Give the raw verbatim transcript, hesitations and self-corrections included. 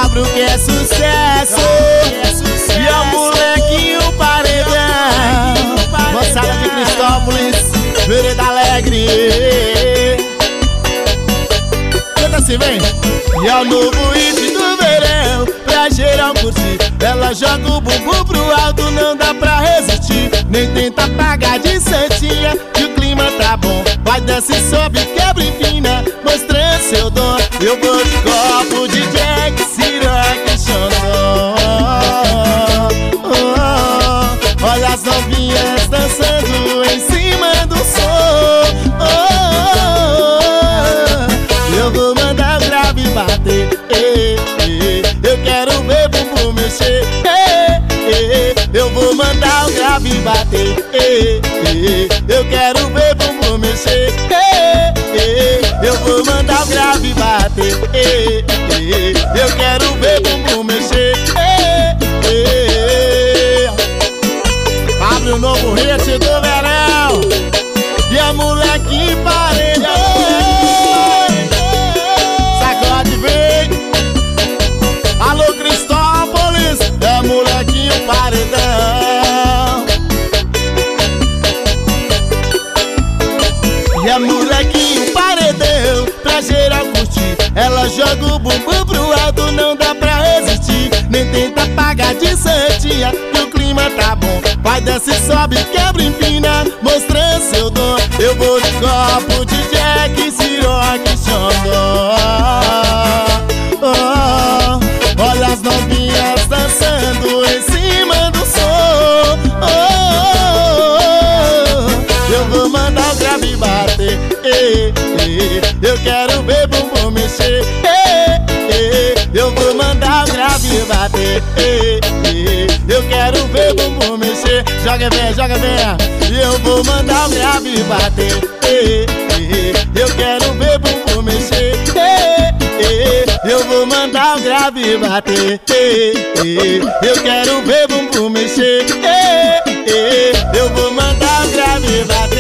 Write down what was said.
Pablo que é sucesso, e é o molequinho paredão. Moçada de Cristópolis, Vereda Alegre. Canta assim, vem. E é o novo hit do verão, pra geral curtir. Ela joga o bumbum pro alto, não dá pra resistir. Nem tenta pagar de santinha, que o clima tá bom. Vai, desce, sobe, quebra, empina, mostrando seu dom. Eu vou de copo de Jack, Ciroc, Xandão. Oh, oh, olha as novinhas dançando em cima do som. Oh, oh, oh, eu vou mandar o grave bater. Eh, eh, eu quero ver bumbum mexer. Eh, eh, eu vou mandar o grave bater. Eh, eh, eu quero ver bumbum mexer. Eh, eh, eu vou mandar o grave bater. Eh, eh, eu quero ver bumbum mexer. Eh, eh. Abre o novo hit do verão, e a moleque paredão. Sacode, vem. Alô Cristópolis, é molequinho paredão. E é molequinho paredão, pra geral curtir. Ela joga o bumbum pro alto, não dá pra resistir. Nem tenta pagar de santinha, que o clima tá bom. Vai, desce, sobe, quebra, empina, mostrando seu dom. Eu vou de copo de Jack, Ciroc, Xandão. Oh, oh, olha as novinhas dançando em cima do som. Oh, oh, oh, eu vou mandar o grave bater. Eh, eh, eu quero ver bumbum mexer. Eh, eh, eu vou mandar o grave bater. Eh, eh, eu quero ver bumbum mexer. Joga bem, joga bem. E eu vou mandar o grave bater. Eh, eh, eu quero ver bumbum mexer. Eh, eh, eu vou mandar o grave bater. Eh, eh, eu quero ver bumbum mexer. Eh, eh, eu vou mandar o grave bater.